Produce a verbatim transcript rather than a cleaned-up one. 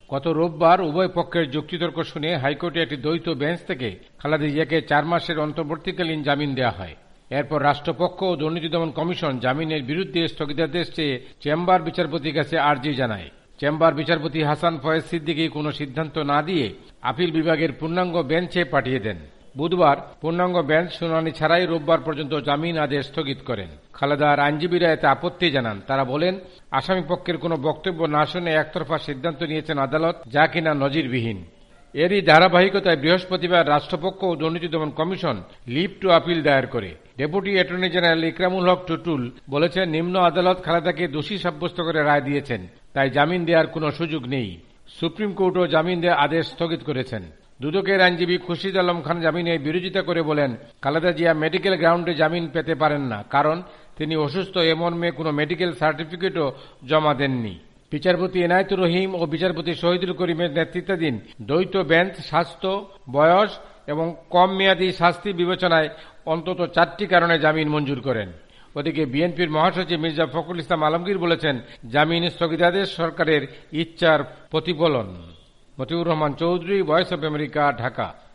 গত রোববার উভয় পক্ষের যুক্তিতর্ক শুনে হাইকোর্টে একটি দ্বৈত বেঞ্চ থেকে খালেদা জিয়াকে চার মাসের অন্তর্বর্তীকালীন জামিন দেওয়া হয়। এরপর রাষ্ট্রপক্ষ ও দুর্নীতি দমন কমিশন জামিনের বিরুদ্ধে স্থগিতাদেশ চেয়ে চেম্বার বিচারপতির কাছে আর্জি জানায়। চেম্বার বিচারপতি হাসান ফয়েজ সিদ্দিকী কোনো সিদ্ধান্ত না দিয়ে আপিল বিভাগের পূর্ণাঙ্গ বেঞ্চে পাঠিয়ে দেন। বুধবার পূর্ণাঙ্গ বেঞ্চ শুনানি ছাড়াই রোববার পর্যন্ত জামিন আদেশ স্থগিত করেন। খালেদার আইনজীবীরা এতে আপত্তি জানান। তারা বলেন, আসামি পক্ষের কোনো বক্তব্য না শুনে একতরফা সিদ্ধান্ত নিয়েছেন আদালত, যা কিনা নজিরবিহীন। এরই ধারাবাহিকতায় বৃহস্পতিবার রাষ্ট্রপক্ষ ও দুর্নীতি দমন কমিশন লিভ টু আপিল দায়ের করে। Deputy attorney general Ikramul Haque Tutul বলেছেন, নিম্ন আদালত খালেদাকে দোষী সাব্যস্ত করে রায় দিয়েছেন, তাই জামিন দেওয়ার কোনো সুযোগ নেই। সুপ্রিম কোর্টও জামিন দেওয়ার আদেশ স্থগিত করেছেন। দুদকের আইনজীবী খুরশিদ আলম খান জামিনের বিরোধিতা করে বলেন, খালেদা জিয়া মেডিকেল গ্রাউন্ডে জামিন পেতে পারেন না, কারণ তিনি অসুস্থ এ মর্মে কোনো মেডিকেল সার্টিফিকেটও জমা দেননি। বিচারপতি এনায়েতুর রহিম ও বিচারপতি শহীদুল করিমের নেতৃত্বাধীন দ্বৈত বেঞ্চ স্বাস্থ্য, বয়স এবং কম মেয়াদী শাস্তি বিবেচনায় অন্তত চারটি কারণে জামিন মঞ্জুর করেন। ওদিকে বিএনপির মহাসচিব মির্জা ফখরুল ইসলাম আলমগীর বলেছেন, জামিন স্থগিতাদেশ সরকারের ইচ্ছার প্রতিফলন। Motiur Rahman Chowdhury, Voice of America, Dhaka.